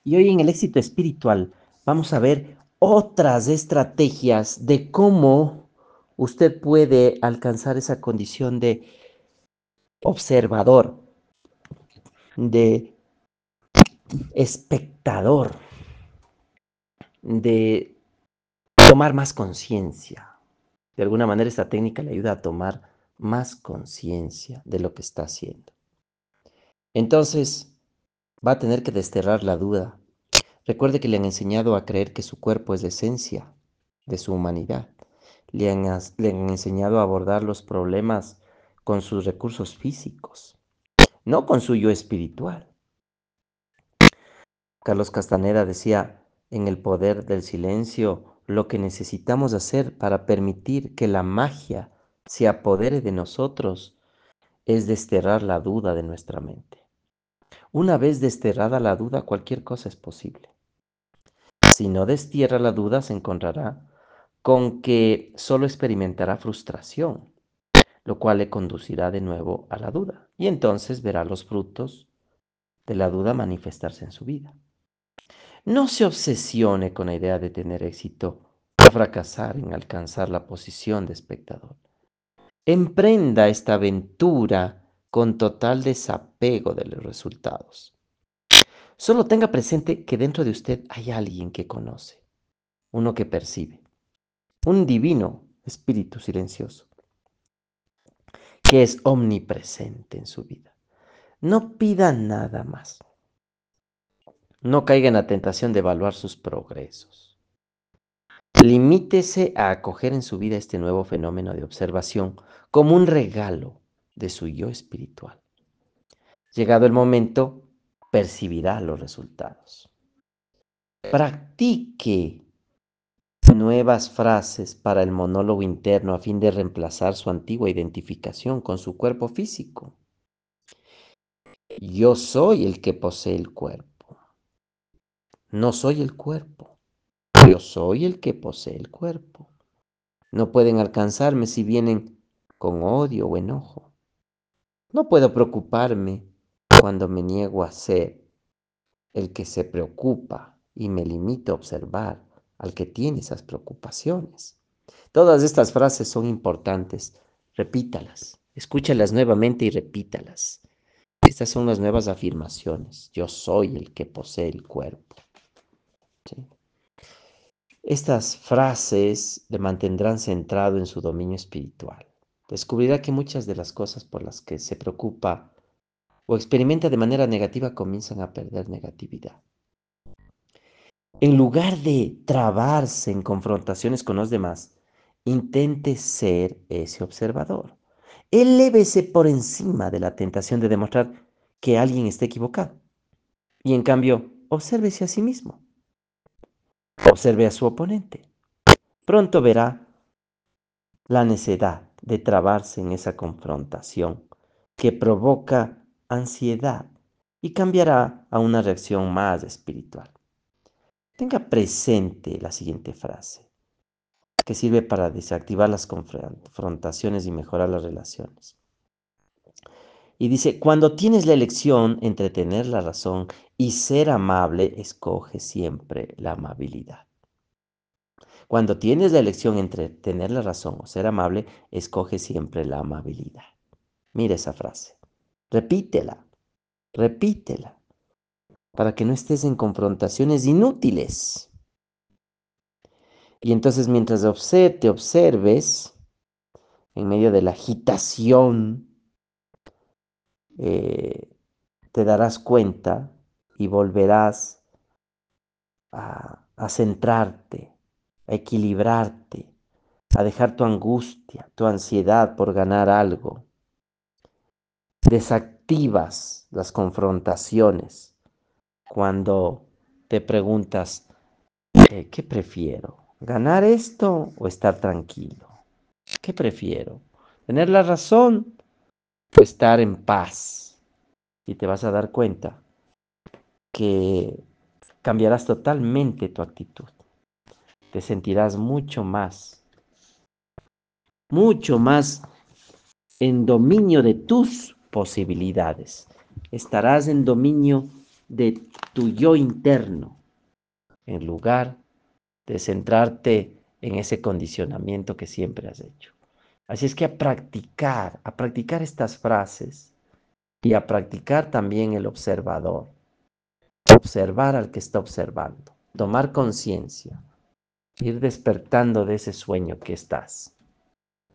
Y hoy en el éxito espiritual vamos a ver otras estrategias de cómo usted puede alcanzar esa condición de observador, de espectador, de tomar más conciencia. De alguna manera esta técnica le ayuda a tomar más conciencia de lo que está haciendo. Entonces va a tener que desterrar la duda. Recuerde que le han enseñado a creer que su cuerpo es la esencia de su humanidad. Le han enseñado a abordar los problemas con sus recursos físicos, no con su yo espiritual. Carlos Castaneda decía, en el poder del silencio, lo que necesitamos hacer para permitir que la magia se apodere de nosotros es desterrar la duda de nuestra mente. Una vez desterrada la duda, cualquier cosa es posible. Si no destierra la duda, se encontrará con que solo experimentará frustración, lo cual le conducirá de nuevo a la duda. Y entonces verá los frutos de la duda manifestarse en su vida. No se obsesione con la idea de tener éxito o fracasar en alcanzar la posición de espectador. Emprenda esta aventura con total desapego de los resultados. Solo tenga presente que dentro de usted hay alguien que conoce, uno que percibe, un divino espíritu silencioso que es omnipresente en su vida. No pida nada más. No caiga en la tentación de evaluar sus progresos. Limítese a acoger en su vida este nuevo fenómeno de observación como un regalo de su yo espiritual. Llegado el momento, percibirá los resultados. Practique nuevas frases para el monólogo interno a fin de reemplazar su antigua identificación con su cuerpo físico. Yo soy el que posee el cuerpo. No soy el cuerpo. Yo soy el que posee el cuerpo. No pueden alcanzarme si vienen con odio o enojo. No puedo preocuparme cuando me niego a ser el que se preocupa y me limito a observar al que tiene esas preocupaciones. Todas estas frases son importantes. Repítalas, escúchalas nuevamente y repítalas. Estas son las nuevas afirmaciones. Yo soy el que posee el cuerpo. ¿Sí? Estas frases le mantendrán centrado en su dominio espiritual. Descubrirá que muchas de las cosas por las que se preocupa o experimenta de manera negativa comienzan a perder negatividad. En lugar de trabarse en confrontaciones con los demás, intente ser ese observador. Elévese por encima de la tentación de demostrar que alguien está equivocado. Y en cambio, obsérvese a sí mismo. Observe a su oponente. Pronto verá la necedad de trabarse en esa confrontación que provoca ansiedad y cambiará a una reacción más espiritual. Tenga presente la siguiente frase, que sirve para desactivar las confrontaciones y mejorar las relaciones. Y dice, cuando tienes la elección entre tener la razón y ser amable, escoge siempre la amabilidad. Cuando tienes la elección entre tener la razón o ser amable, escoge siempre la amabilidad. Mira esa frase. Repítela, repítela, para que no estés en confrontaciones inútiles. Y entonces mientras te observes, en medio de la agitación, eh, te darás cuenta y volverás a centrarte, a equilibrarte, a dejar tu angustia, tu ansiedad por ganar algo. Desactivas las confrontaciones cuando te preguntas, ¿qué prefiero? ¿Ganar esto o estar tranquilo? ¿Qué prefiero? ¿Tener la razón o estar en paz? Y te vas a dar cuenta que cambiarás totalmente tu actitud. Te sentirás mucho más en dominio de tus posibilidades. Estarás en dominio de tu yo interno, en lugar de centrarte en ese condicionamiento que siempre has hecho. Así es que a practicar estas frases y a practicar también el observador, observar al que está observando, tomar conciencia, ir despertando de ese sueño que estás.